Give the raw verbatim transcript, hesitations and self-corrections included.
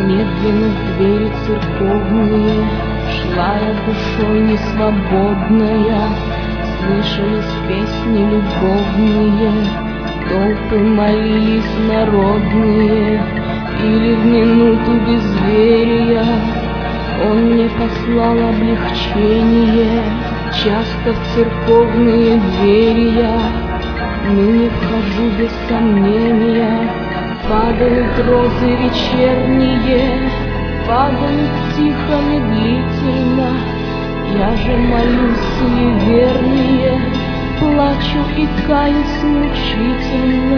Медленно в двери церковные шла я душой несвободная. Слышались песни любовные, толпы молились народные. Или в минуту безверия Он мне послал облегчение. Часто в церковные двери я ныне вхожу без сомнения. Падают розы вечерние, падают тихо, медлительно. Я же молюсь суевернее, плачу и каюсь мучительно.